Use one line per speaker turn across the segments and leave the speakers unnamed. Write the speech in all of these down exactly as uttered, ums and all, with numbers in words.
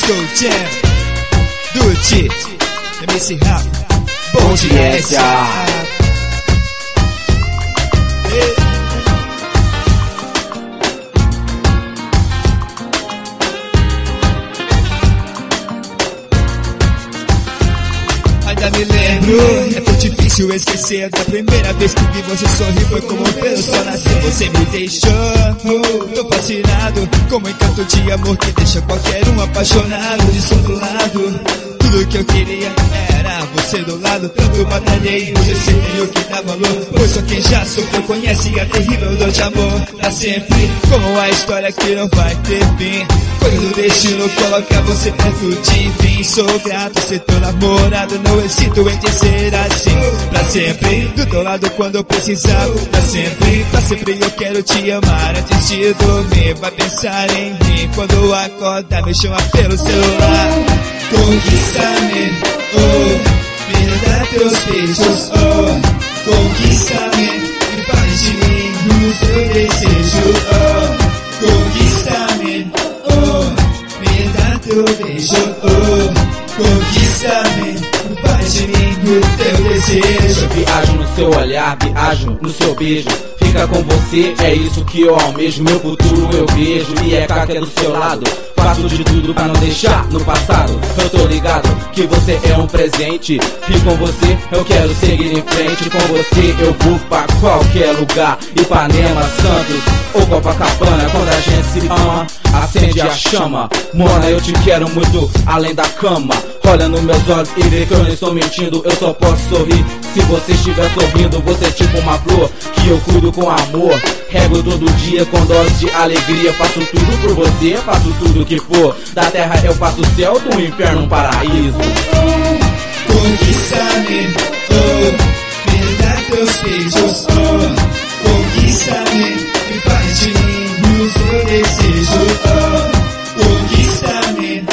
Disco Jam, Duty, M C Rap, Bom Direção. Ainda me lembro, é tão difícil esquecer da primeira vez que vi você sorrir. Foi como um pelo sol nascer, você me deixou. Tô fascinado, como um encanto de amor que deixa qualquer um apaixonado. De outro lado, tudo que eu queria era você do lado. Tanto batalhei, hoje sei o que dá valor, pois só quem já sofreu conhece a terrível dor de amor. Pra sempre, como a história que não vai ter fim. Coisa do destino, coloca você perto de mim. Sou grato ser teu namorado, não hesito em te ser assim. Pra sempre, do teu lado quando eu precisar. Pra sempre, pra sempre eu quero te amar. Antes de dormir, vai pensar em mim. Quando acordar, me chama pelo celular. Conquista-me, oh, me dá teus beijos, oh. Conquista-me, me fale de mim no seu desejo, oh. Conquista-me, oh, me dá teu beijo, oh. Conquista-me, me fale de mim no teu desejo.
Eu viajo no seu olhar, viajo no seu beijo. Fica com você, é isso que eu almejo. Meu futuro eu vejo e é cá que é do seu lado. Faço de tudo pra não deixar no passado. Eu tô ligado que você é um presente e com você eu quero seguir em frente. Com você eu vou pra qualquer lugar, Ipanema, Santos ou Copacabana. Quando a gente se ama, acende a chama. Mona, eu te quero muito além da cama. Olha nos meus olhos e vê que eu não estou mentindo. Eu só posso sorrir se você estiver sorrindo. Você é tipo uma flor que eu cuido com amor. Rego todo dia com dose de alegria. Faço tudo por você, faço tudo que for. Da terra eu faço o céu, do inferno um paraíso.
Conquista-me, oh, me dá teus beijos, oh. Conquista-me, me faz de mim no seu desejo, oh. Conquista-me,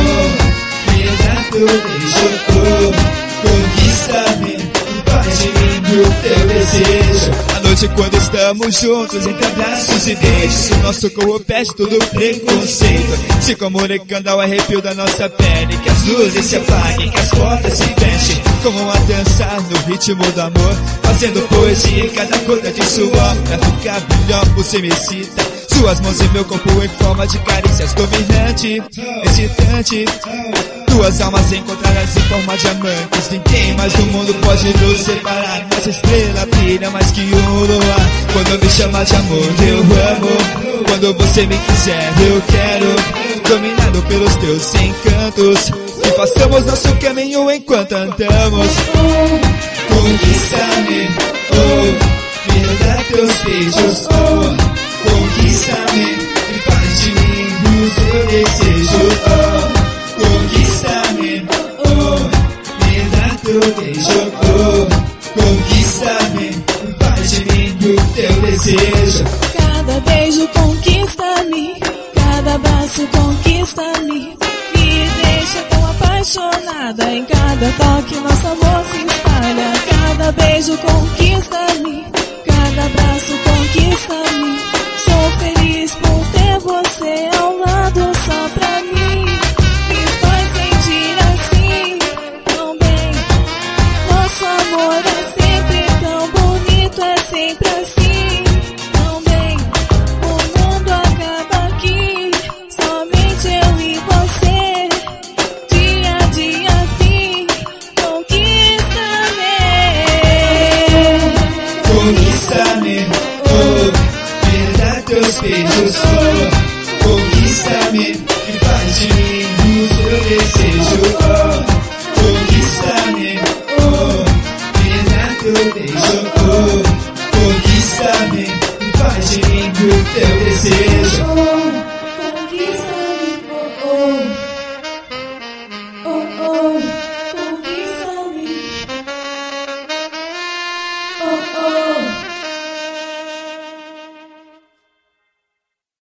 oh, me dá teu beijo, oh. Conquista-me, me faz de mim no teu desejo. À noite quando estamos juntos, entre abraços e beijos, o nosso corpo perde todo o preconceito, se comunicando ao arrepio da nossa pele. Que as luzes se apaguem, que as portas se fechem, como a dançar no ritmo do amor, fazendo poesia em cada gota de suor. Pra ficar melhor você me excita, suas mãos em meu corpo em forma de carícias, dominante, excitante. Duas almas encontradas em forma de amantes. Ninguém mais no mundo pode nos separar. Nossa estrela brilha mais que um luar. Quando me chama de amor eu amo. Quando você me quiser eu quero, dominado pelos teus encantos, que façamos nosso caminho enquanto andamos. Conquista-me, oh, me dá teus beijos, oh. Conquista-me, me faz de mim no seu desejo, oh. Conquista-me, oh, me dá teu beijo, oh. Conquista-me, me faz de mim no teu desejo.
Cada beijo conquista-me, cada abraço conquista-me, me deixa tão apaixonada. Em cada toque nosso amor se espalha. Cada beijo conquista-me, cada abraço conquista-me. Sou feliz por ter você ao lado só pra mim. Me faz sentir assim, tão bem. Nosso amor é sempre tão bonito, é sempre assim, tão bem. O mundo acaba aqui, somente eu e você. Dia a dia fim, conquista-me.
Conquista-me, oh, me dá teus beijos, oh. Conquista-me, me faz de mim no seu desejo, oh. Conquista-me, oh, me dá teu beijo, oh.